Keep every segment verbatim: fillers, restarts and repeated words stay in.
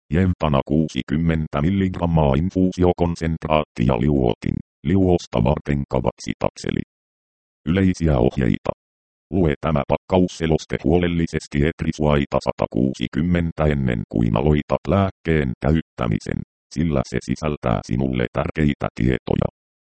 Jempana kuusikymmentä milligrammaa infuusiokonsentraattia liuotin, liuosta varten kavaksitakseli. Yleisiä ohjeita. Lue tämä pakkausseloste huolellisesti Etrisuaita sata kuusikymmentä ennen kuin aloitat lääkkeen käyttämisen, sillä se sisältää sinulle tärkeitä tietoja.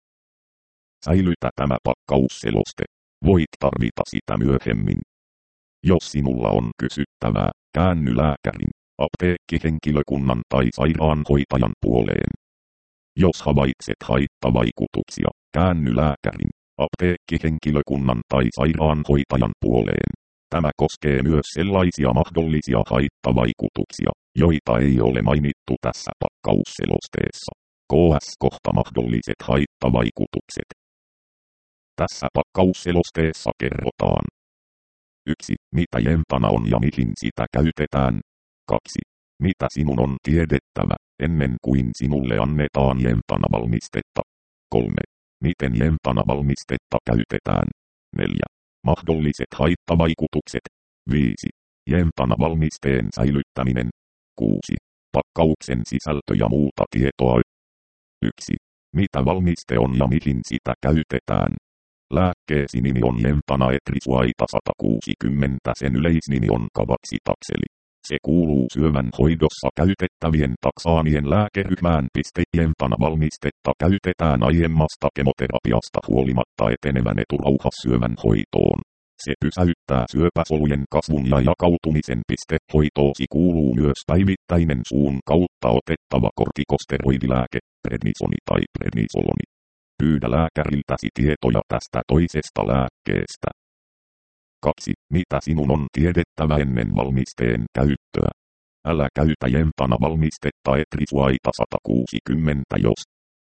Säilytä tämä pakkausseloste. Voit tarvita sitä myöhemmin. Jos sinulla on kysyttävää, käänny lääkärin, apteekkihenkilökunnan tai sairaanhoitajan puoleen. Jos havaitset haittavaikutuksia, käänny lääkärin, apteekkihenkilökunnan tai sairaanhoitajan puoleen. Tämä koskee myös sellaisia mahdollisia haittavaikutuksia, joita ei ole mainittu tässä pakkausselosteessa. K S kohta mahdolliset haittavaikutukset. Tässä pakkausselosteessa kerrotaan. yksi. Mitä jempana on ja mihin sitä käytetään. kaksi. Mitä sinun on tiedettävä, ennen kuin sinulle annetaan jempana-valmistetta. kolme. Miten jempana-valmistetta käytetään. neljä. Mahdolliset haittavaikutukset. viisi. Jempana-valmisteen säilyttäminen. kuusi. Pakkauksen sisältö ja muuta tietoa. yksi. Mitä valmiste on ja mihin sitä käytetään. Lääkkeesi nimi on Jempana Etrisuaita sata kuusikymmentä, sen yleisnimi on kavaksitakseli. Se kuuluu syövän hoidossa käytettävien taksaanien lääkeryhmään. Jempana valmistetta käytetään aiemmasta kemoterapiasta huolimatta etenevän eturauhassyövän hoitoon. Se pysäyttää syöpäsolujen kasvun ja jakautumisen. Hoitoosi kuuluu myös päivittäinen suun kautta otettava kortikosteroidilääke, prednisoni tai prednisoloni. Pyydä lääkäriltäsi tietoja tästä toisesta lääkkeestä. kaksi. Mitä sinun on tiedettävä ennen valmisteen käyttöä? Älä käytä jempana valmistetta Etrisuaita sata kuusikymmentä jos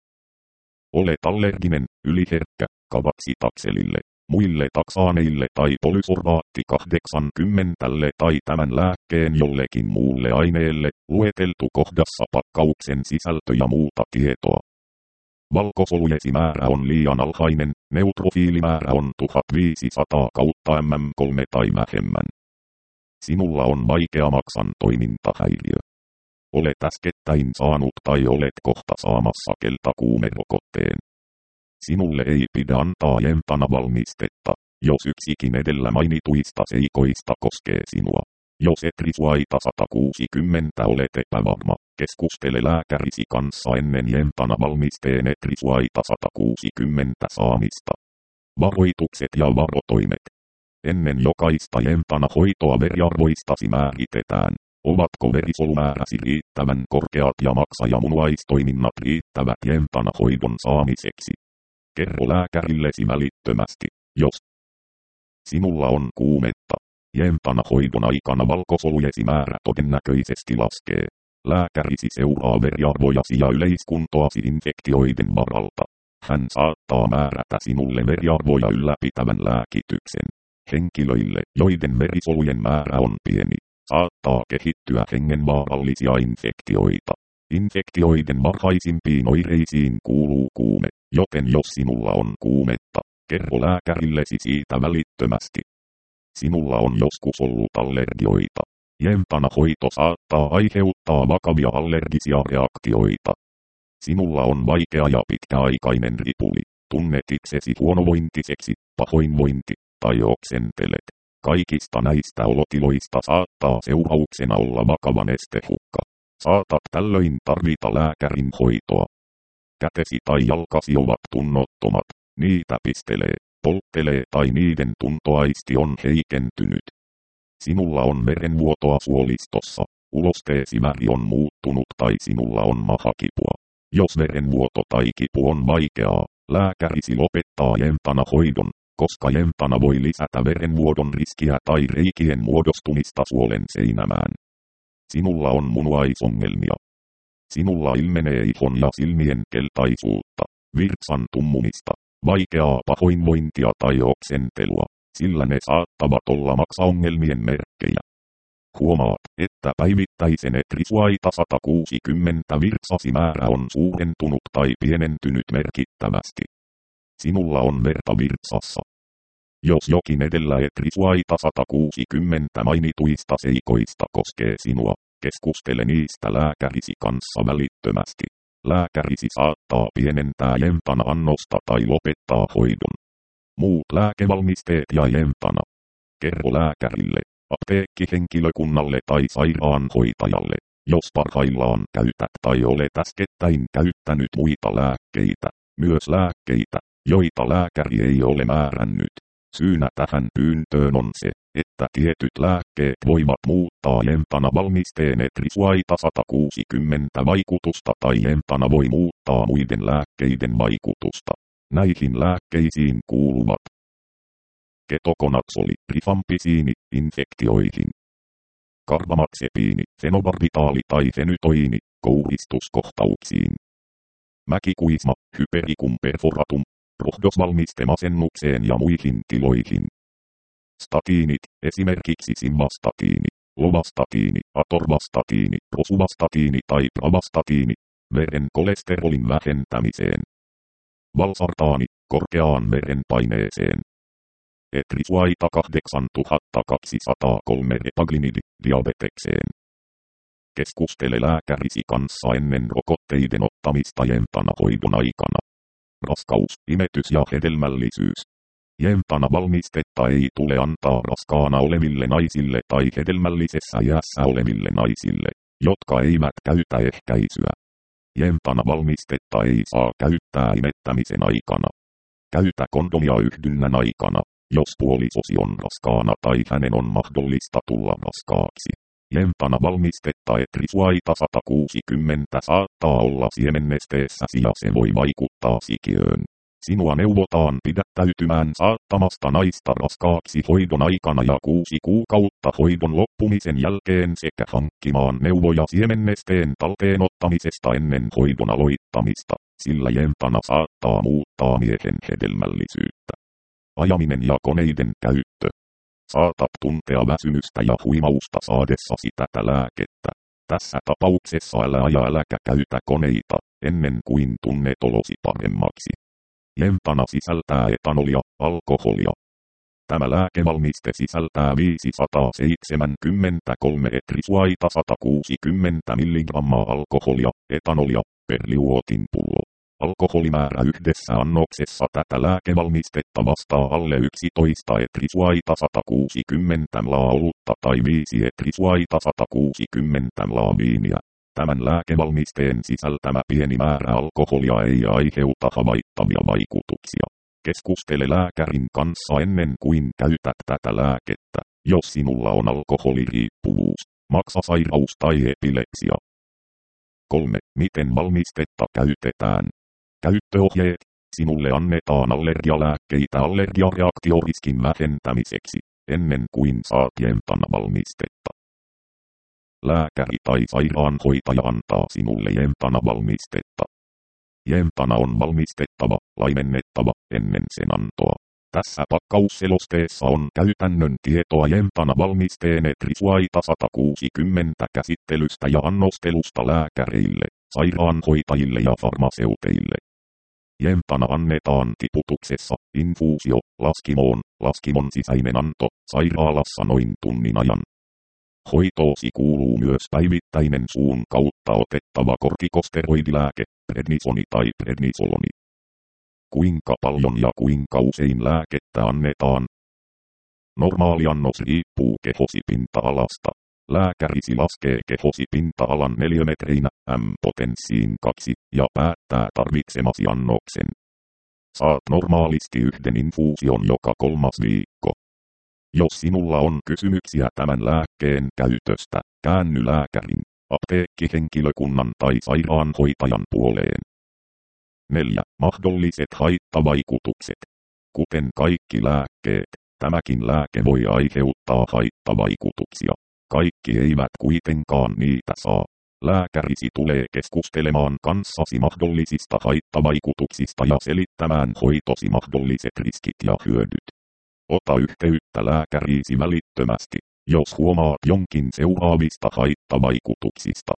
olet allerginen, yliherkkä, kavaksitakselille, muille taksaaneille tai polysorbaatti kahdeksankymmentälle tai tämän lääkkeen jollekin muulle aineelle, lueteltu kohdassa pakkauksen sisältö ja muuta tietoa. Valkosolujesi määrä on liian alhainen, neutrofiilimäärä on tuhatviisisataa kautta mm kolme tai vähemmän. Sinulla on vaikea maksan toimintahäiriö. Olet äskettäin saanut tai olet kohta saamassa keltakuumerokotteen. Sinulle ei pidä antaa jempana valmistetta, jos yksikin edellä mainituista seikoista koskee sinua. Jos Etrisuaita sata kuusikymmentä olet epävarma, keskustele lääkärisi kanssa ennen jempana valmisteen Etrisuaita sata kuusikymmentä saamista. Varoitukset ja varotoimet. Ennen jokaista jempana hoitoa veriarvoistasi määritetään. Ovatko verisolumääräsi riittävän korkeat ja maksa- ja munuaistoiminnat riittävät jempana hoidon saamiseksi? Kerro lääkärillesi välittömästi, jos sinulla on kuumetta. Jempana hoidon aikana valkosolujesi määrä todennäköisesti laskee. Lääkärisi seuraa veriarvojasi ja yleiskuntoasi infektioiden varalta. Hän saattaa määrätä sinulle veriarvoja ylläpitävän lääkityksen. Henkilöille, joiden verisolujen määrä on pieni, saattaa kehittyä hengenvaarallisia infektioita. Infektioiden varhaisimpiin oireisiin kuuluu kuume, joten jos sinulla on kuumetta, kerro lääkärillesi siitä välittömästi. Sinulla on joskus ollut allergioita. Jempana hoito saattaa aiheuttaa vakavia allergisia reaktioita. Sinulla on vaikea ja pitkäaikainen ripuli. Tunnet itsesi huonovointiseksi, pahoinvointi tai oksentelet. Kaikista näistä olotiloista saattaa seurauksena olla vakava nestehukka. Saatat tällöin tarvita lääkärin hoitoa. Kätesi tai jalkasi ovat tunnottomat. Niitä pistelee, polttelee tai niiden tuntoaisti on heikentynyt. Sinulla on verenvuotoa suolistossa, ulosteesi väri on muuttunut tai sinulla on mahakipua. Jos verenvuoto tai kipu on vaikeaa, lääkärisi lopettaa jempana hoidon, koska jempana voi lisätä verenvuodon riskiä tai reikien muodostumista suolen seinämään. Sinulla on munuaisongelmia. Sinulla ilmenee ihon ja silmien keltaisuutta, virtsan tummumista, vaikeaa pahoinvointia tai oksentelua, sillä ne saattavat olla maksaongelmien merkkejä. Huomaat, että päivittäisen Etrisuaita sata kuusikymmentä virtsasi määrä on suurentunut tai pienentynyt merkittävästi. Sinulla on verta virtsassa. Jos jokin edellä Etrisuaita sata kuusikymmentä mainituista seikoista koskee sinua, Keskustele niistä lääkärisi kanssa välittömästi. Lääkärisi saattaa pienentää jempana-annosta tai lopettaa hoidon. Muut lääkevalmisteet ja jempana. Kerro lääkärille, apteekkihenkilökunnalle tai sairaanhoitajalle, jos parhaillaan käytät tai olet äskettäin käyttänyt muita lääkkeitä, myös lääkkeitä, joita lääkäri ei ole määrännyt. Syynä tähän pyyntöön on se, että tietyt lääkkeet voivat muuttaa jempana valmisteen etrisuaita sata kuusikymmentä vaikutusta tai jempana voi muuttaa muiden lääkkeiden vaikutusta. Näihin lääkkeisiin kuuluvat ketokonatsoli, rifampisiini, infektioihin. Karbamaxepiini, fenobarbitaali tai fenytoini, kouhistuskohtauksiin. Mäkikuisma, hypericum perforatum, rohdosvalmiste masennukseen ja muihin tiloihin. Statiinit, esimerkiksi simvastatiini, lovastatiini, atorvastatiini, rosuvastatiini tai pravastatiini, veren kolesterolin vähentämiseen. Valsartaani, korkeaan verenpaineeseen. Etrisuaita kahdeksantuhattakaksisataakolme repaglinidi, diabetekseen. Keskustele lääkärisi kanssa ennen rokotteiden ottamista jempana hoidon aikana. Raskaus, imetys ja hedelmällisyys. Jempana valmistetta ei tule antaa raskaana oleville naisille tai hedelmällisessä iässä oleville naisille, jotka eivät käytä ehkäisyä. Jempana valmistetta ei saa käyttää imettämisen aikana. Käytä kondomia yhdynnän aikana, jos puolisosi on raskaana tai hänen on mahdollista tulla raskaaksi. Jempana valmistetta etrisuaita sata kuusikymmentä saattaa olla siemennesteessäsi ja se voi vaikuttaa sikiöön. Sinua neuvotaan pidättäytymään saattamasta naista raskaaksi hoidon aikana ja kuusi kuukautta hoidon loppumisen jälkeen sekä hankkimaan neuvoja siemennesteen talteenottamisesta ennen hoidon aloittamista, sillä jempana saattaa muuttaa miehen hedelmällisyyttä. Ajaminen ja koneiden käyttö. Saatat tuntea väsymystä ja huimausta saadessasi tätä lääkettä. Tässä tapauksessa älä aja äläkä käytä koneita, ennen kuin tunnet olosi paremmaksi. Jempana sisältää etanolia, alkoholia. Tämä lääkevalmiste sisältää viisisataaseitsemänkymmentäkolme etrisuaita sata kuusikymmentä milligrammaa alkoholia, etanolia, per liuotin pullo. Alkoholimäärä yhdessä annoksessa tätä lääkevalmistetta vastaa alle yksitoista etrisuaita sata kuusikymmentä mlaa olutta tai viisi etrisuaita sata kuusikymmentä mlaa viiniä. Tämän lääkevalmisteen sisältämä pieni määrä alkoholia ei aiheuta havaittavia vaikutuksia. Keskustele lääkärin kanssa ennen kuin käytät tätä lääkettä, jos sinulla on alkoholiriippuvuus, maksasairaus tai epilepsia. kolme. Miten valmistetta käytetään? Käyttöohjeet. Sinulle annetaan allergialääkkeitä allergiareaktioriskin vähentämiseksi, ennen kuin saat jempana valmistetta. Lääkäri tai sairaanhoitaja antaa sinulle jempana valmistetta. Jempana on valmistettava, laimennettava, ennen sen antoa. Tässä pakkausselosteessa on käytännön tietoa jempana valmisteen etrisuaita sata kuusikymmentä käsittelystä ja annostelusta lääkäreille, sairaanhoitajille ja farmaseuteille. Jempana annetaan tiputuksessa, infuusio, laskimoon, laskimon sisäinen anto, sairaalassa noin tunnin ajan. Hoitoosi kuuluu myös päivittäinen suun kautta otettava kortikosteroidilääke, prednisoni tai prednisoloni. Kuinka paljon ja kuinka usein lääkettä annetaan? Normaali annos riippuu kehosi pinta-alasta. Lääkärisi laskee kehosi pinta-alan neliömetreinä M-potenssiin kaksi ja päättää tarvitsemasi annoksen. Saat normaalisti yhden infuusion joka kolmas viikko. Jos sinulla on kysymyksiä tämän lääkkeen käytöstä, käänny lääkärin, apteekkihenkilökunnan tai sairaanhoitajan puoleen. neljä. Mahdolliset haittavaikutukset. Kuten kaikki lääkkeet, tämäkin lääke voi aiheuttaa haittavaikutuksia. Kaikki eivät kuitenkaan niitä saa. Lääkärisi tulee keskustelemaan kanssasi mahdollisista haittavaikutuksista ja selittämään hoitosi mahdolliset riskit ja hyödyt. Ota yhteyttä lääkäriisi välittömästi, jos huomaat jonkin seuraavista haittavaikutuksista.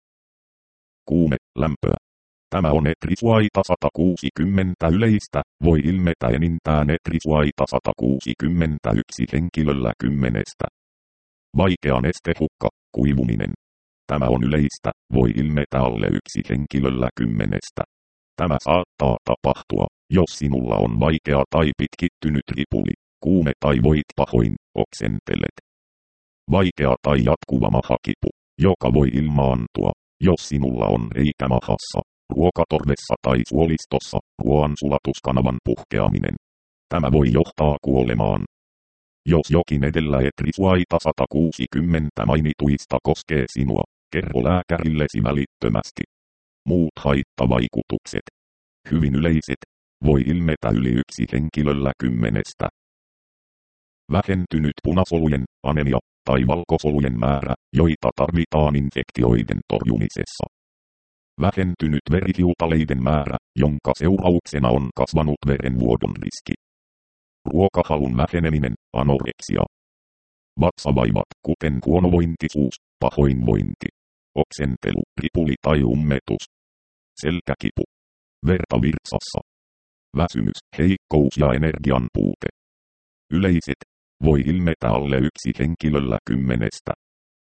Kuume, lämpöä. Tämä on etrisuaita sata kuusikymmentä yleistä, voi ilmetä enintään etrisuaita sata kuusikymmentäyksi henkilöllä kymmenestä. Vaikea nestehukka, kuivuminen. Tämä on yleistä, voi ilmetä alle yksi henkilöllä kymmenestä. Tämä saattaa tapahtua, jos sinulla on vaikea tai pitkittynyt ripuli, kuume tai voit pahoin, oksentelet. Vaikea tai jatkuva mahakipu, joka voi ilmaantua, jos sinulla on reikä mahassa, ruokatorvessa tai suolistossa, ruoansulatuskanavan puhkeaminen. Tämä voi johtaa kuolemaan. Jos jokin edellä et risuaita sata kuusikymmentä mainituista koskee sinua, kerro lääkärillesi välittömästi. Muut haittavaikutukset. Hyvin yleiset, voi ilmetä yli yksi henkilöllä kymmenestä. Vähentynyt punasolujen, anemia, tai valkosolujen määrä, joita tarvitaan infektioiden torjumisessa. Vähentynyt verihiutaleiden määrä, jonka seurauksena on kasvanut verenvuodon riski. Ruokahalun väheneminen, anoreksia. Vatsavaivat, kuten huonovointisuus, pahoinvointi. Oksentelu, ripuli tai ummetus. Selkäkipu. Verta virtsassa. Väsymys, heikkous ja energian puute. Yleiset, voi ilmetä alle yksi henkilöllä kymmenestä.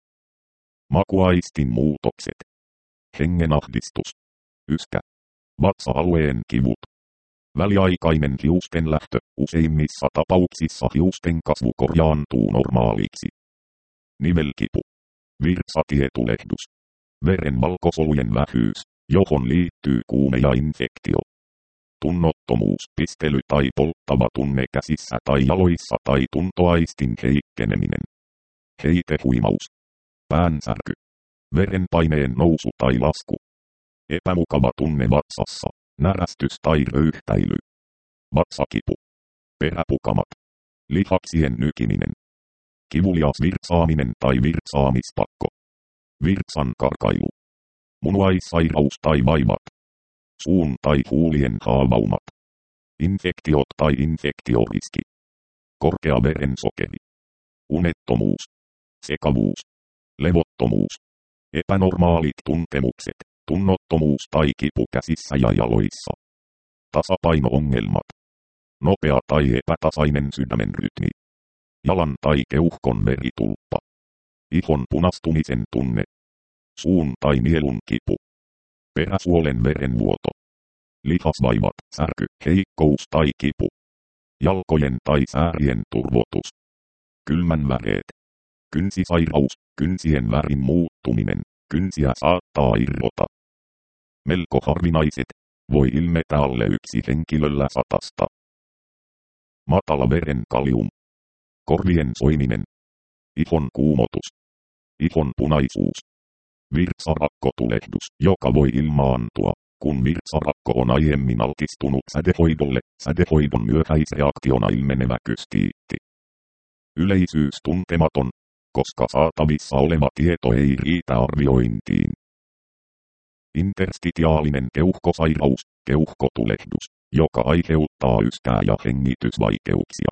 Makuaistin muutokset. Hengenahdistus. Yskä. Vatsa-alueen kivut. Väliaikainen hiusten lähtö, useimmissa tapauksissa hiusten kasvu korjaantuu normaaliksi. Nivelkipu. Virtsatietulehdus. Veren valkosolujen vähyys, johon liittyy kuume ja infektio. Tunnottomuus, pistely tai polttava tunne käsissä tai jaloissa tai tuntoaistin heikkeneminen. Heitehuimaus. Päänsärky. Verenpaineen nousu tai lasku. Epämukava tunne vatsassa, närästys tai röyhtäily. Vatsakipu. Peräpukamat. Lihaksien nykiminen. Kivulias virtsaaminen tai virtsaamispakko. Virtsan karkailu. Munuaissairaus tai vaivat. Suun tai huulien haavaumat. Infektiot tai infektioriski. Korkea verensokeri. Unettomuus. Sekavuus. Levottomuus. Epänormaalit tuntemukset, tunnottomuus tai kipu käsissä ja jaloissa. Tasapaino-ongelmat. Nopea tai epätasainen sydämen rytmi. Jalan tai keuhkon veritulppa. Ihon punastumisen tunne. Suun tai nielun kipu. Peräsuolen verenvuoto. Lihasvaivat, särky, heikkous tai kipu. Jalkojen tai säärien turvotus. Kylmänväreet. Kynsisairaus, kynsien värin muuttuminen, kynsiä saattaa irrota. Melko harvinaiset, voi ilmetä alle yksi henkilöllä satasta. Matala veren kalium. Korvien soiminen. Ihon kuumotus. Ihon punaisuus. Virtsarakkotulehdus, joka voi ilmaantua, kun virtsarakko on aiemmin altistunut sädehoidolle, sädehoidon myöhäisreaktiona ilmenevä kystiitti. Yleisyys tuntematon, koska saatavissa oleva tieto ei riitä arviointiin. Interstitiaalinen keuhkosairaus, keuhkotulehdus, joka aiheuttaa yskää ja hengitysvaikeuksia.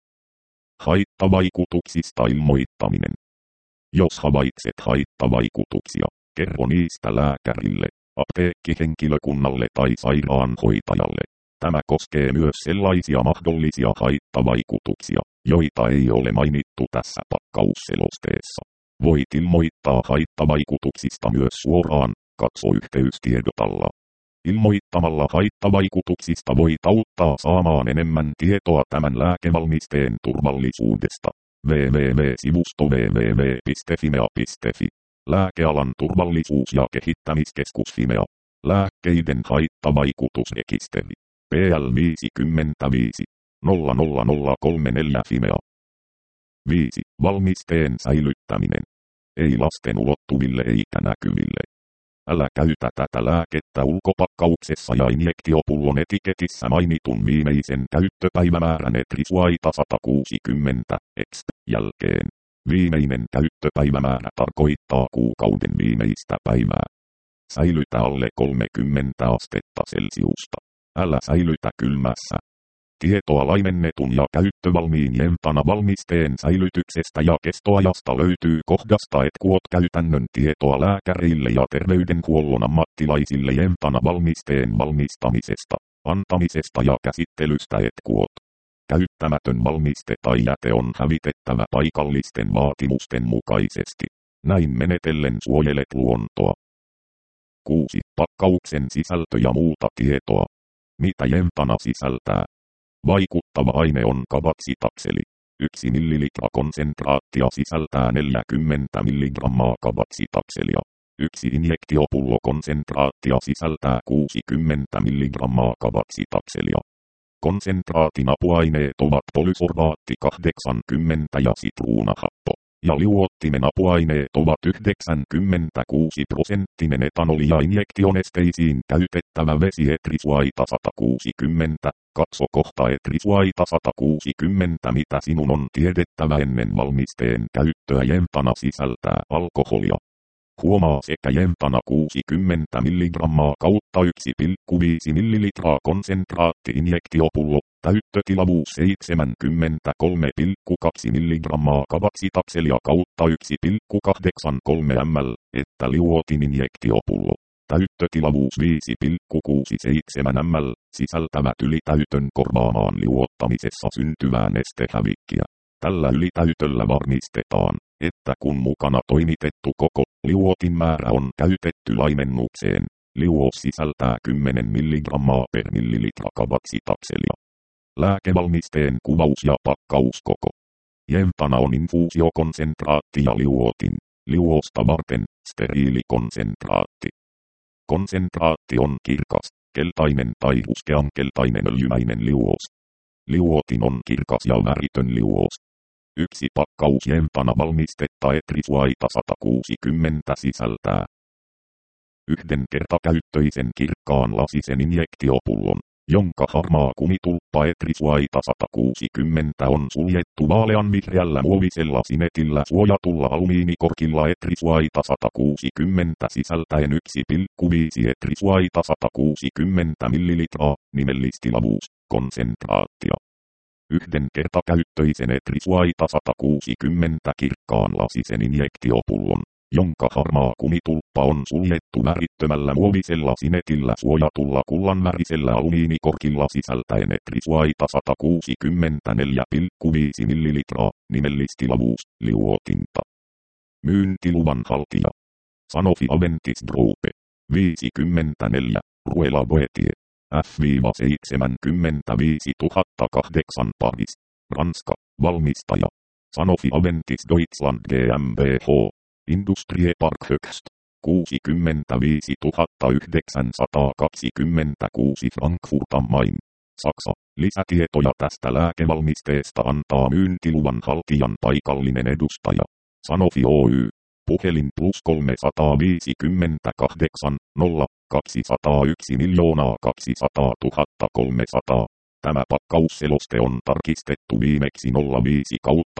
Haittavaikutuksista ilmoittaminen. Jos havaitset haittavaikutuksia, kerro niistä lääkärille, apteekkihenkilökunnalle tai sairaanhoitajalle. Tämä koskee myös sellaisia mahdollisia haittavaikutuksia, joita ei ole mainittu tässä pakkausselosteessa. Voit ilmoittaa haittavaikutuksista myös suoraan, katso yhteystiedot alla. Ilmoittamalla haittavaikutuksista voit auttaa saamaan enemmän tietoa tämän lääkevalmisteen turvallisuudesta. double-u double-u double-u piste sivusto double-u double-u double-u piste fimea piste fi. Lääkealan turvallisuus- ja kehittämiskeskus Fimea. Lääkkeiden haittavaikutusrekisteri. P L viisikymmentäviisi nolla nolla nolla kolme neljä Fimea. viisi. Valmisteen säilyttäminen. Ei lasten ulottuville eikä näkyville. Älä käytä tätä lääkettä ulkopakkauksessa ja injektiopullon etiketissä mainitun viimeisen käyttöpäivämäärän etrisuaita sata kuusikymmentä X jälkeen. Viimeinen käyttöpäivämäärä tarkoittaa kuukauden viimeistä päivää. Säilytä alle kolmekymmentä astetta Celsiusta. Älä säilytä kylmässä. Tietoa laimennetun ja käyttövalmiin jemtana valmisteen säilytyksestä ja kestoajasta löytyy kohdasta et kuot käytännön tietoa lääkäreille ja terveydenhuollon ammattilaisille jemtana valmisteen valmistamisesta, antamisesta ja käsittelystä et kuot. Käyttämätön valmiste tai jäte on hävitettävä paikallisten vaatimusten mukaisesti. Näin menetellen suojelet luontoa. kuusi. Pakkauksen sisältö ja muuta tietoa. Mitä jempana sisältää? Vaikuttava aine on kavaksitakseli. yksi millilitra konsentraattia sisältää neljäkymmentä milligrammaa kavaksitakselia. yksi injektiopullo konsentraattia sisältää kuusikymmentä milligrammaa kavaksitakselia. Konsentraatin apuaineet ovat polysorbaatti kahdeksankymmentä ja sitruunahappo. Ja liuottimen apuaineet ovat yhdeksänkymmentäkuusi prosenttinen etanoli ja injektionesteisiin käytettävä vesi etrisuaita sata kuusikymmentä. Katso kohta etrisuaita sata kuusikymmentä. Mitä sinun on tiedettävä ennen valmisteen käyttöä. Jempana sisältää alkoholia. Huomaa sekä jempana kuusikymmentä milligrammaa kautta yksi pilkku viisi millilitraa konsentraatti-injektiopullo, täyttötilavuus seitsemänkymmentäkolme pilkku kaksi milligrammaa kavaksitakselia kautta yksi pilkku kahdeksankymmentäkolme millilitraa, että liuotin-injektiopullo, täyttötilavuus viisi pilkku kuusikymmentäseitsemän millilitraa, sisältävät ylitäytön korvaamaan liuottamisessa syntyvää nestehävikkiä. Tällä ylitäytöllä varmistetaan, että kun mukana toimitettu koko liuotin määrä on käytetty laimennukseen, liuos sisältää kymmenen milligrammaa per millilitra kavaksitakselia. Lääkevalmisteen kuvaus ja pakkauskoko. Jempana on infuusiokonsentraatti ja liuotin. Liuosta varten steriilikonsentraatti. Konsentraatti on kirkas, keltainen tai ruskeankeltainen öljymäinen liuos. Liuotin on kirkas ja väritön liuos. Yksi pakkaus jempana valmistetta etrisuaita sata kuusikymmentä sisältää yhden kertakäyttöisen kirkkaan lasisen injektiopullon, jonka harmaa kumitulppa etrisuaita sata kuusikymmentä on suljettu vaaleanvihreällä muovisella sinetillä suojatulla alumiinikorkilla etrisuaita sata kuusikymmentä sisältäen yksi pilkku viisi etrisuaita sata kuusikymmentä millilitraa, nimellistilavuus, konsentraattia. Yhden kertakäyttöisen etrisuaita sata kuusikymmentä kirkkaan lasisen injektiopullon, jonka harmaa kumitulppa on suljettu värittömällä muovisella sinetillä suojatulla kullanvärisellä alumiinikorkilla sisältäen etrisuaita sata kuusikymmentäneljä pilkku viisi millilitraa, nimellistilavuus, liuotinta. Myyntiluvan haltija. Sanofi Aventis Group. viisikymmentäneljä, Ruela Boetie. F seitsemänkymmentäviisi tuhatta kahdeksan Paris, Ranska, valmistaja. Sanofi Aventis Deutschland GmbH, Industrie Park Höchst, kuusikymmentäviisi tuhatta yhdeksänsataakaksikymmentäkuusi Frankfurt am Main, Saksa. Lisätietoja tästä lääkevalmisteesta antaa myyntiluvan haltijan paikallinen edustaja. Sanofi Oy. Puhelin plus kolmesataaviisikymmentäkahdeksan, nolla, kaksisataayksi miljoonaa kaksisataatuhatta kolmesataa. Tämä pakkausseloste on tarkistettu viimeksi nolla viisi kautta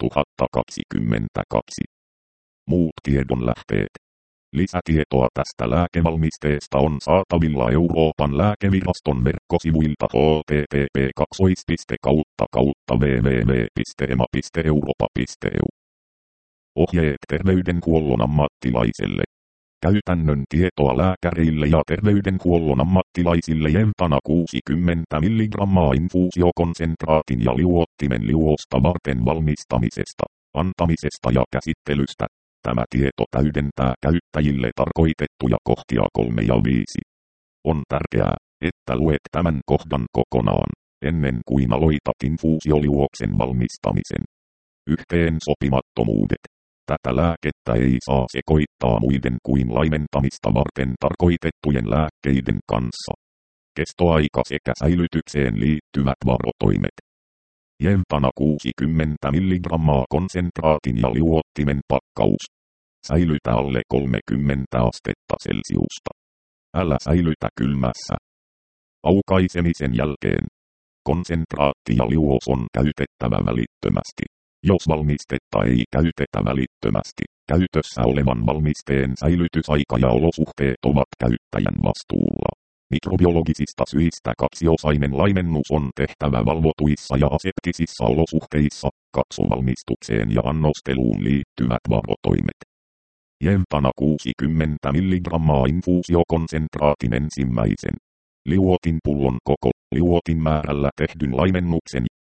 kaksituhattakaksikymmentäkaksi. Muut tiedonlähteet. Lisätietoa tästä lääkevalmisteesta on saatavilla Euroopan lääkeviraston verkkosivuilta h t t p kautta kautta w w w piste e m a piste europa piste e u. Ohjeet terveydenhuollon ammattilaiselle. Käytännön tietoa lääkäreille ja terveydenhuollon ammattilaisille jempana kuusikymmentä milligrammaa infuusiokonsentraatin ja liuottimen liuosta varten valmistamisesta, antamisesta ja käsittelystä. Tämä tieto täydentää käyttäjille tarkoitettuja kohtia kolme ja viisi. On tärkeää, että luet tämän kohdan kokonaan, ennen kuin aloitat infuusioliuoksen valmistamisen. Yhteensopimattomuudet. Tätä lääkettä ei saa sekoittaa muiden kuin laimentamista varten tarkoitettujen lääkkeiden kanssa. Kestoaika sekä säilytykseen liittyvät varotoimet. Jempana kuusikymmentä milligrammaa konsentraatin ja liuottimen pakkaus. Säilytä alle kolmekymmentä astetta Celsiusta. Älä säilytä kylmässä. Aukaisemisen jälkeen. Konsentraatti ja liuos on käytettävä välittömästi. Jos valmistetta ei käytetä välittömästi, käytössä olevan valmisteen säilytysaika ja olosuhteet ovat käyttäjän vastuulla. Mikrobiologisista syistä kaksiosainen laimennus on tehtävä valvotuissa ja aseptisissa olosuhteissa, katso valmistukseen ja annosteluun liittyvät varotoimet. Jempana kuusikymmentä milligrammaa infuusiokonsentraatin ensimmäisen liuotinpullon koko liuotin määrällä tehdyn laimennuksen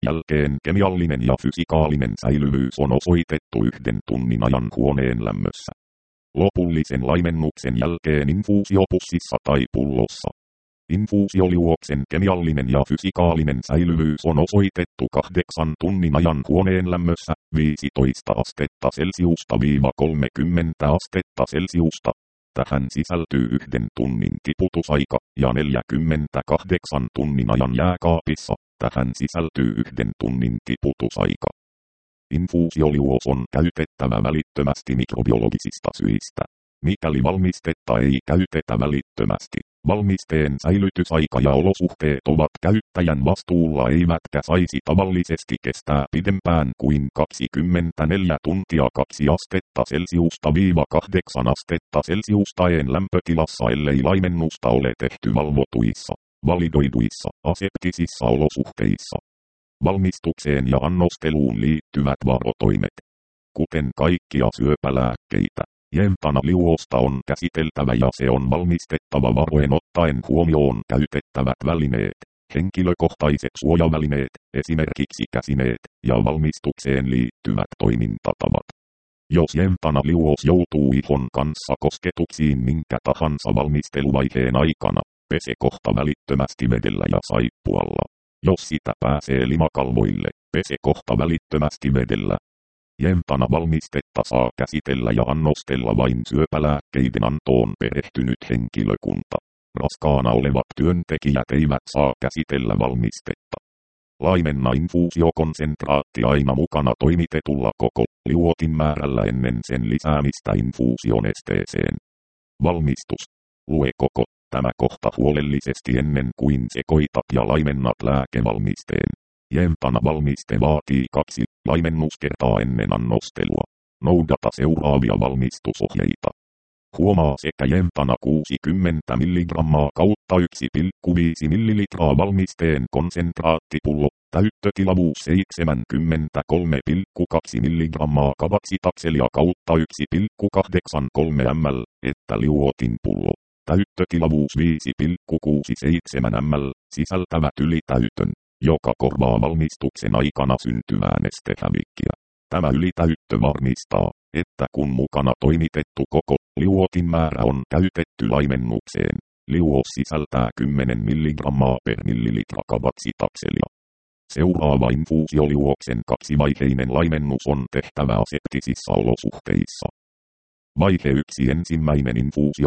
jälkeen kemiallinen ja fysikaalinen säilyvyys on osoitettu yhden tunnin ajan huoneen lämmössä. Lopullisen laimennuksen jälkeen infuusiopussissa tai pullossa. Infuusioliuoksen kemiallinen ja fysikaalinen säilyvyys on osoitettu kahdeksan tunnin ajan huoneen lämmössä, viisitoista astetta Celsiusta viiva kolmekymmentä astetta Celsiusta. Tähän sisältyy yhden tunnin tiputusaika ja neljäkymmentäkahdeksan tunnin ajan jääkaapissa. Tähän sisältyy yhden tunnin tiputusaika. Infuusioliuos on käytettävä välittömästi mikrobiologisista syistä. Mikäli valmistetta ei käytetä välittömästi, valmisteen säilytysaika ja olosuhteet ovat käyttäjän vastuulla eivätkä saisi tavallisesti kestää pidempään kuin kaksikymmentäneljä tuntia kaksi astetta Celsiusta viiva kahdeksan astetta Celsiustaen lämpötilassa, ellei laimennusta ole tehty valvotuissa, validoiduissa, aseptisissa olosuhteissa. Valmistukseen ja annosteluun liittyvät varotoimet. Kuten kaikkia syöpälääkkeitä, Jemtana-liuosta on käsiteltävä ja se on valmistettava varoen ottaen huomioon käytettävät välineet, henkilökohtaiset suojavälineet, esimerkiksi käsineet, ja valmistukseen liittyvät toimintatavat. Jos Jemtana-liuos joutuu ihon kanssa kosketuksiin minkä tahansa valmisteluvaiheen aikana, pese kohta välittömästi vedellä ja saippualla. Jos sitä pääsee limakalvoille, pese kohta välittömästi vedellä. Jemtana-valmistetta saa käsitellä ja annostella vain syöpälääkkeiden antoon perehtynyt henkilökunta. Raskaana olevat työntekijät eivät saa käsitellä valmistetta. Laimenna infuusiokonsentraatti aina mukana toimitetulla koko liuotin määrällä ennen sen lisäämistä infuusionesteeseen. Valmistus. Lue koko tämä kohta huolellisesti ennen kuin sekoitat ja laimennat lääkevalmisteen. Jemtana-valmiste vaatii kaksi laimennuskertaa ennen annostelua. Noudata seuraavia valmistusohjeita. Huomaa sekä Jemtana kuusikymmentä milligrammaa kautta yksi pilkku viisi millilitraa valmisteen konsentraattipullo, täyttötilavuus seitsemänkymmentäkolme pilkku kaksi milligrammaa kavatsitakselia kautta yksi pilkku kahdeksankymmentäkolme millilitraa, että liuotin pullo, täyttötilavuus viisi pilkku kuusikymmentäseitsemän millilitraa, sisältävät ylitäytön, joka korvaa valmistuksen aikana syntyvää nestehävikkiä. Tämä ylitäyttö varmistaa, että kun mukana toimitettu koko liuotin määrä on käytetty laimennukseen, liuos sisältää kymmenen milligrammaa per millilitra kavatsitakselia. Seuraava infuusioliuoksen kaksivaiheinen laimennus on tehtävä aseptisissa olosuhteissa. Vaihe yksi ensimmäinen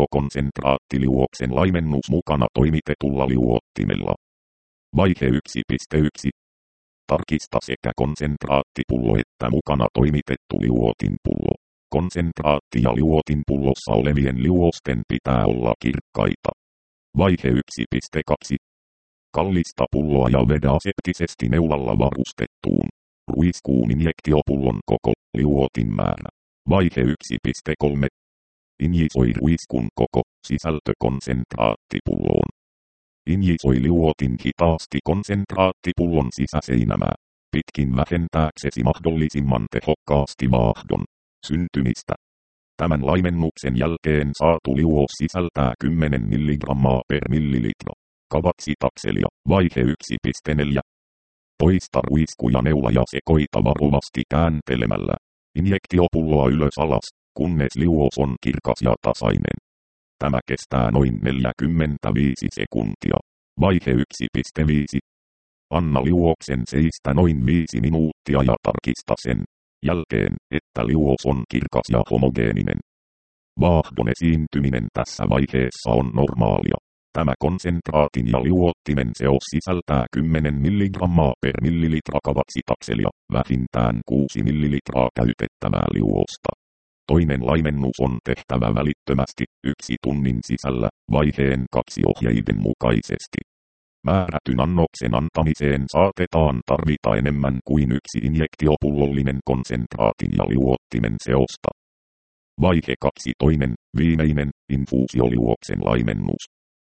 infuusiokonsentraattiliuoksen laimennus mukana toimitetulla liuottimella. Vaihe yksi piste yksi. Tarkista sekä konsentraattipullo että mukana toimitettu liuotinpullo. Konsentraatti ja liuotinpullossa olevien liuosten pitää olla kirkkaita. Vaihe yksi piste kaksi. Kallista pulloa ja vedä aseptisesti neulalla varustettuun ruiskuun injektiopullon koko liuotin määrä. Vaihe yksi piste kolme. Injisoi ruiskun koko sisältö konsentraattipulloon. Injisoi liuotin hitaasti konsentraattipullon sisäseinämää, pitkin vähentääksesi mahdollisimman tehokkaasti vaahdon syntymistä. Tämän laimennuksen jälkeen saatu liuos sisältää kymmenen milligrammaa per millilitra kavatsitakselia. Vaihe yksi piste neljä. Poista ruisku ja neula ja sekoita varovasti kääntelemällä injektiopulloa ylös alas, kunnes liuos on kirkas ja tasainen. Tämä kestää noin neljäkymmentäviisi sekuntia. Vaihe yksi piste viisi. Anna liuoksen seistä noin viisi minuuttia ja tarkista sen jälkeen, että liuos on kirkas ja homogeeninen. Vaahdon esiintyminen tässä vaiheessa on normaalia. Tämä konsentraatin ja liuottimen seos sisältää kymmenen milligrammaa per millilitra kavatsitakselia, vähintään kuusi millilitraa käytettävää liuosta. Toinen laimennus on tehtävä välittömästi, yksi tunnin sisällä, vaiheen kaksi ohjeiden mukaisesti. Määrätyn annoksen antamiseen saatetaan tarvita enemmän kuin yksi injektiopullollinen konsentraatin ja liuottimen seosta. Vaihe kaksi toinen, viimeinen, infuusioliuoksen laimennus.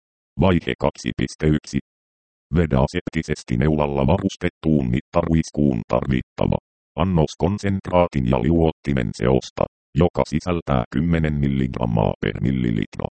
Vaihe kaksi piste yksi. Vedä aseptisesti neulalla varustettuun mittaruiskuun tarvittava annos konsentraatin ja liuottimen seosta, joka sisältää kymmenen milligrammaa per millilitra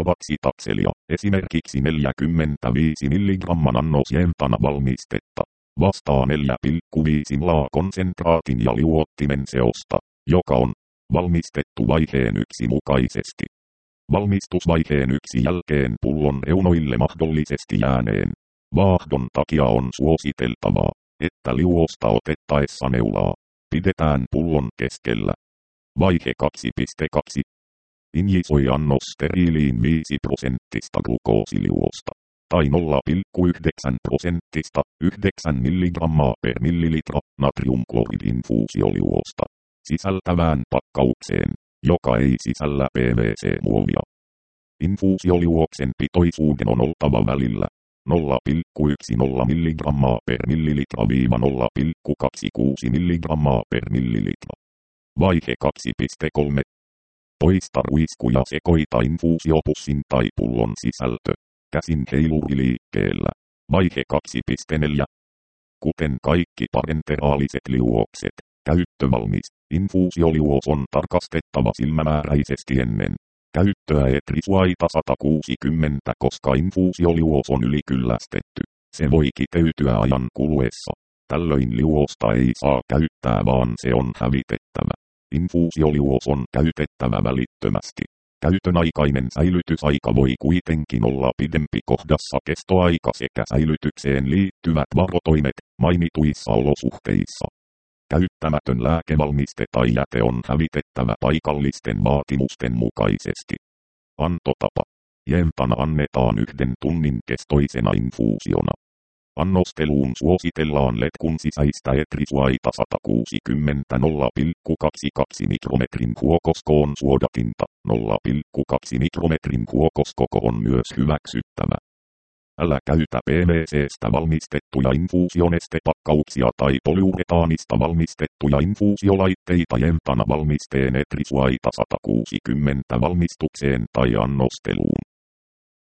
kavatsitakselia, esimerkiksi neljäkymmentäviisi milligramman annos Jemtana valmistetta. vastaa neljä pilkku viisi milaa konsentraatin ja liuottimen seosta, joka on valmistettu vaiheen yksi mukaisesti. Valmistusvaiheen yksi jälkeen pullon reunoille mahdollisesti jääneen vaahdon takia on suositeltavaa, että liuosta otettaessa neulaa pidetään pullon keskellä. Vaihe kaksi piste kaksi. Injisoi annos steriiliin viisi prosenttista glukoosiliuosta tai nolla pilkku yhdeksän prosenttista yhdeksän milligrammaa per millilitra natriumkloridinfuusioliuosta sisältävään pakkaukseen, joka ei sisällä P V C-muovia. Infuusioliuoksen pitoisuuden on oltava välillä nolla pilkku yksitoista milligrammaa per millilitra viiva nolla pilkku kaksikymmentäkuusi milligrammaa per millilitra. Vaihe kaksi piste kolme. Poista ruisku ja sekoita infuusiopussin tai pullon sisältö käsin heiluriliikkeellä. Vaihe kaksi piste neljä. Kuten kaikki parenteraaliset liuokset, käyttövalmis infuusioliuos on tarkastettava silmämääräisesti ennen käyttöä etrisuaita sata kuusikymmentä, koska infuusioliuos on ylikyllästetty. Se voi kiteytyä ajan kuluessa. Tällöin liuosta ei saa käyttää, vaan se on hävitettävä. Infuusioliuos on käytettävä välittömästi. Käytön aikainen säilytysaika voi kuitenkin olla pidempi kohdassa kestoaika sekä säilytykseen liittyvät varotoimet mainituissa olosuhteissa. Käyttämätön lääkevalmiste tai jäte on hävitettävä paikallisten vaatimusten mukaisesti. Antotapa. Jemtana annetaan yhden tunnin kestoisena infuusiona. Annosteluun suositellaan letkun sisäistä etrisuaita sata kuusikymmentä nolla pilkku kaksikymmentäkaksi mikrometrin kuokoskoon suodatinta. nolla pilkku kaksi mikrometrin kuokoskoko on myös hyväksyttävä. Älä käytä P V C:stä valmistettuja infuusionestepakkauksia tai polyuretaanista valmistettuja infuusiolaitteita Jemtana valmisteen etrisuaita sata kuusikymmentä valmistukseen tai annosteluun.